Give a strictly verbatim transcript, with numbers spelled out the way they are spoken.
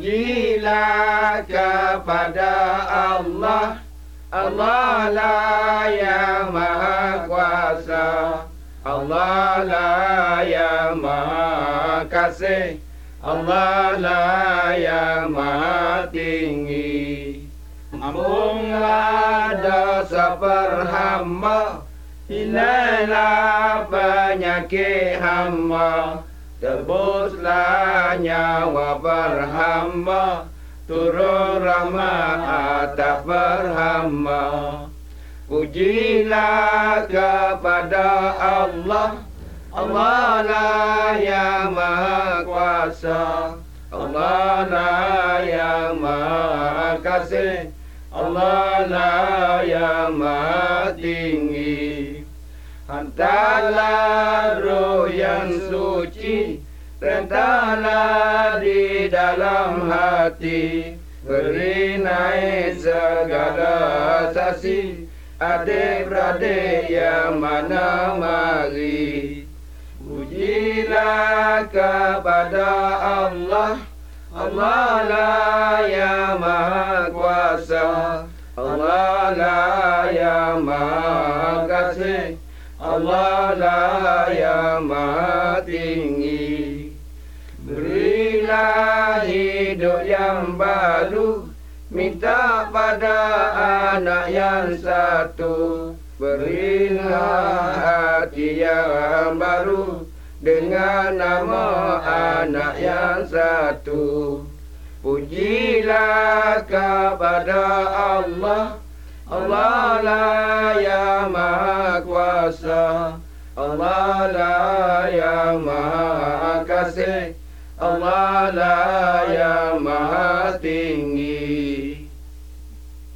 Pujilah kepada Allah, Allah lah yang maha kuasa, Allah lah yang maha kasih, Allah lah yang maha tinggi. Ampunlah dosa perhamba, hilanglah penyakit hamba, tebuslah nyawa berhamba, turun rahmat atas berhamba. Pujilah kepada Allah, Allah lah yang maha kuasa, Allah lah yang maha kasih, Allah lah yang maha tinggi. Hantarlah roh yang suci, rentalah di dalam hati, beri naik segala saksi, adik-beradik yang mana mari. Pujilah kepada Allah, Allah lah yang maha kuasa, Allah lah yang maha kasih, Allah lah yang maha tinggi. Berilah hidup yang baru, minta pada anak yang satu. Berilah hati yang baru, dengan nama anak yang satu. Pujilah kepada Allah, Allah lah yang maha kuasa, Allah lah yang maha kasih, Allah lah yang maha tinggi.